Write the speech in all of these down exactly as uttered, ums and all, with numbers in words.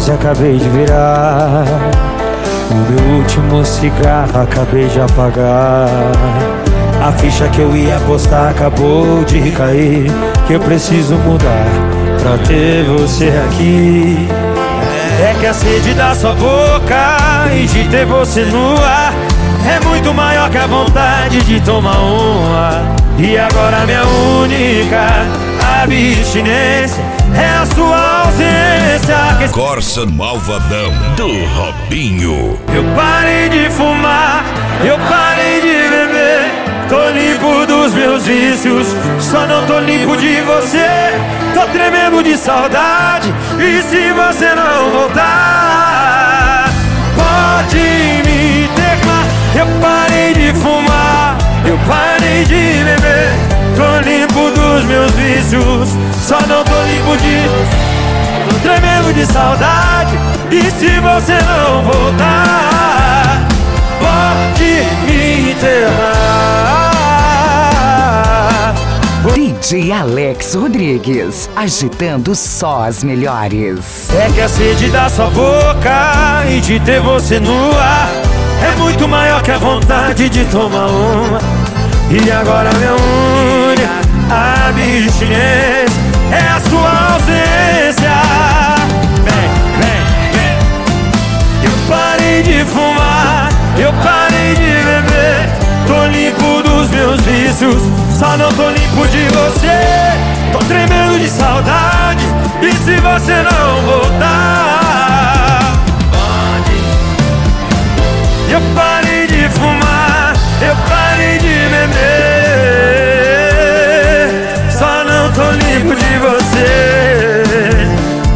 quase acabei de virar. O meu último cigarro acabei de apagar. A ficha que eu ia postar acabou de cair. Que eu preciso mudar pra ter você aqui. É que a sede da sua boca e de ter você no ar é muito maior que a vontade de tomar uma. E agora minha única abstinência é a sua ausência. Corsa Malvadão do Robinho. Eu parei de fumar, eu parei de beber. Tô limpo dos meus vícios, só não tô limpo de você. Tô tremendo de saudade, e se você não voltar, pode me internar. Eu parei de fumar, eu parei de beber. Tô limpo dos meus vícios, só não tô limpo de... Tô tremendo de saudade, e se você não voltar, pode me enterrar. D J Alex Rodrigues, agitando só as melhores. É que a sede da sua boca e de ter você no ar é muito maior que a vontade de tomar uma. E agora minha única abstinência é a sua ausência. Vem, vem, vem. Eu parei de fumar, eu parei de beber. Tô limpo dos meus vícios, só não tô limpo de você. Tô tremendo de saudade, e se você não voltar, pode. Eu parei de fumar, eu parei de beber. Só não tô limpo de você.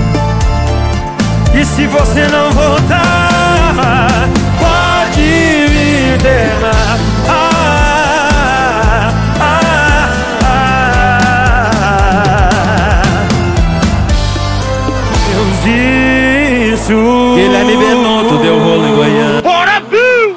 E se você não voltar, pode me internar. Ah, ah, ah. Meus vícios. Guilherme Benotto deu rolo em Goiânia.